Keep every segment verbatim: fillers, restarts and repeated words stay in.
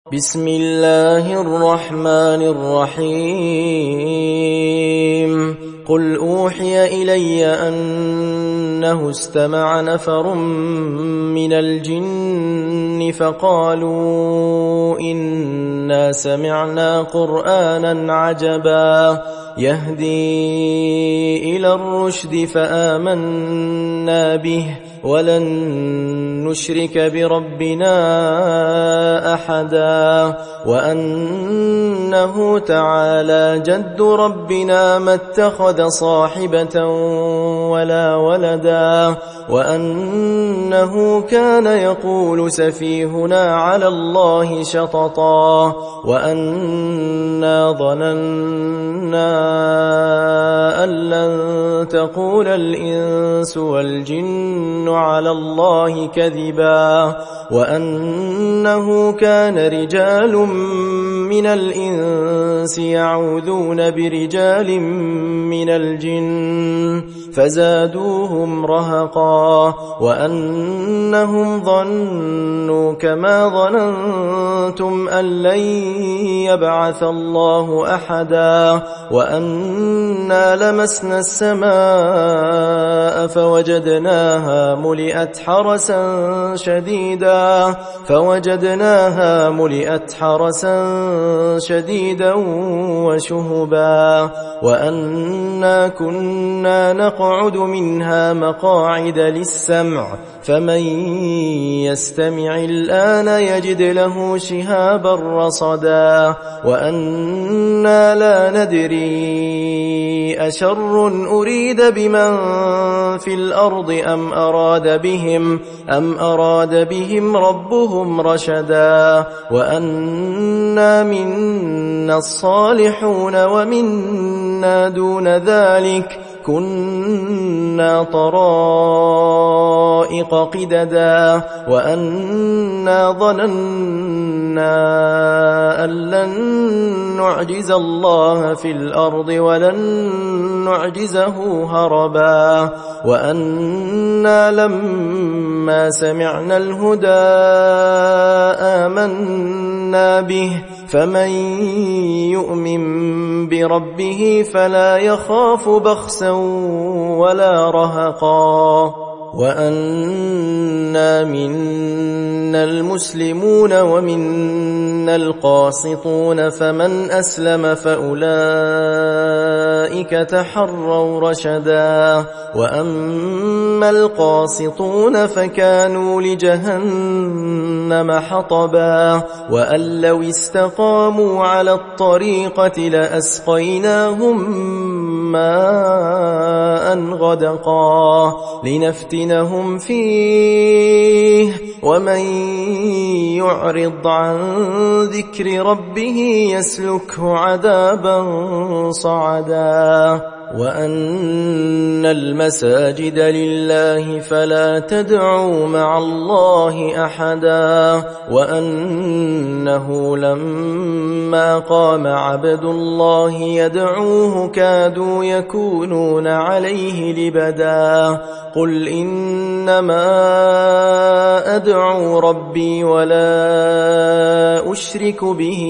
بسم الله الرحمن الرحيم قل أوحي إلي أنه استمع نفر من الجن فقالوا إنا سمعنا قرآنا عجبا يهدي إلى الرشد فآمنا به ولن نشرك بربنا أحدا وأنه تعالى جد ربنا ما اتخذ صاحبة ولا ولدا وأنه كان يقول سفيهنا على الله شططا وأنا ظننا أن لن تقول الإنس والجن على الله كذبا وأنه كان رجال من الإنس يعوذون برجال من الجن فزادوهم رهقا وأنهم ظنوا كما ظننتم أن لن يبعث الله أحدا وأنا لمسنا السماء فوجدناها ملئت حرسا شديدا فوجدناها ملئت حرسا شديدا وشهبا وأنا كنا نقعد منها مقاعد للسمع فمن يستمع الآن يجد له شهابا رصدا وأنا لا ندري أشر أريد بمن في الأرض أم أراد بهم أم أراد بهم ربهم رشدا وأنا منا الصالحون ومنا دون ذلك كنا طرائق قددا وأنا ظننا أن لن نعجز الله في الأرض ولن نعجزه هربا وأنا لما سمعنا الهدى آمنا به فمن يؤمن بربه فلا يخاف بخسا ولا رهقا وأنا منا المسلمون ومنا القاسطون فمن أسلم فأولئك تحروا رشدا وأما القاسطون فكانوا لجهنم حطبا وأن لو استقاموا على الطريقة لأسقيناهم ماء غدقا لنفتنهم فيه ومن يعرض عن ذكر ربه يسلكه عذابا صعدا وأن المساجد لله فلا تدعوا مع الله أحدا وأنه لما قام عبد الله يدعوه كادوا يكونون عليه لبدا قل إنما أدعو ربي ولا أشرك به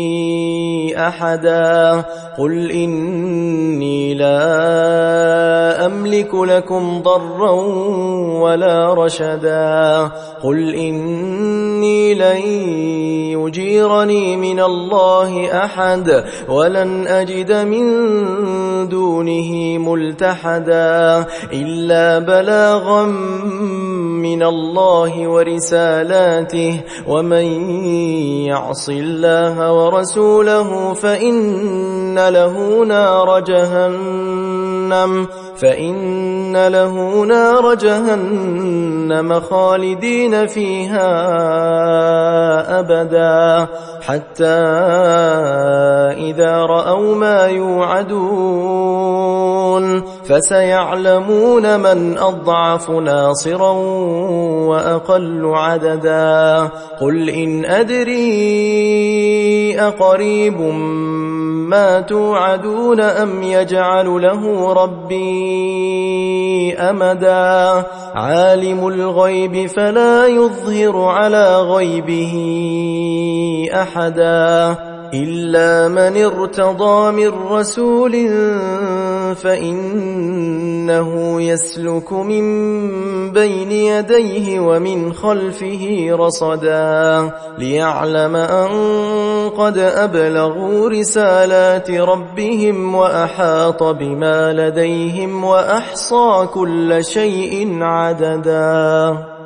أحدا قل إني لا أملك لكم ضرا ولا رشدا قل إني لن يجيرني من الله أحد ولن أجد من دونه ملتحدا إلا بلاغا من الله ورسالاته ومن يعص الله ورسوله فإن له نار جهنم فإن له نار جهنم خالدين فيها أبدا حتى إذا رأوا ما يوعدون فسيعلمون من أضعف ناصرا وأقل عددا قل إن أدري أقريب ما توعدون أم يجعل له ربي أمدا عالم الغيب فلا يظهر على غيبه أحدا إلا من ارتضى من رسول فإنه يسلك من بين يديه ومن خلفه رصدا ليعلم أن قد أبلغوا رسالات ربهم وأحاط بما لديهم وأحصى كل شيء عددا.